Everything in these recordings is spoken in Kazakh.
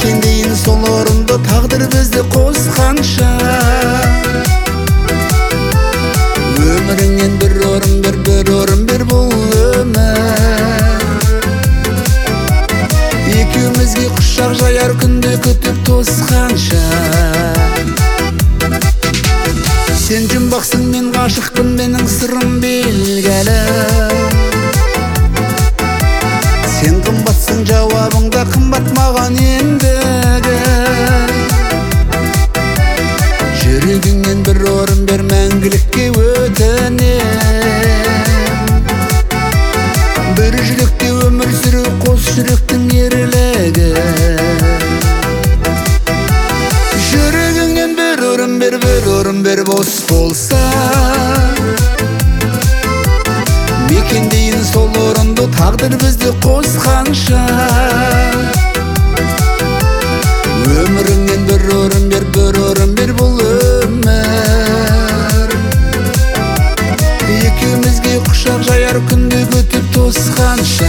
мекендейін сол орынды, тағдыр бізді қосқанша. Өміріңнен бір орын бер бұл өмір. Екеумізге құшақ жаяр күнде күтіп тосқанша. Сен жұмбақсың, мен ғашықпын, менің сырым белгілі. Сен қымбатсың, жауабың да қымбат маған ендігі. Жүрегіңнен бір орын бер, мәңгілікке өтінем. Бір жүректе өмір сүру, қос жүректің ерлігі. Жүрегіңнен бір орын бер, бос болса. Мекендейін сол орынды, тағдыр бізді қосқанша. Өміріңнен бір орын бер бұл өмір. Екеумізге құшақ жаяр күнде күтіп тосқанша.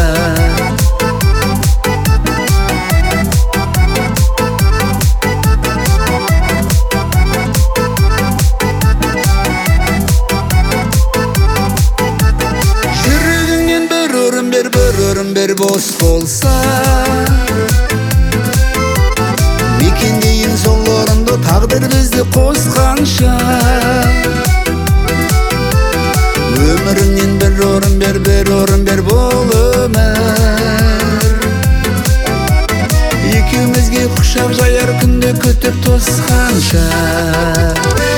Жүрегіңнен бір орын бер, бос болса. Мекендейін сол орынды, тағдыр бізді қосқанша. Өміріңнен бір орын бер бұл өмір. Екеумізге құшақ жаяр күнде күтіп тосқанша.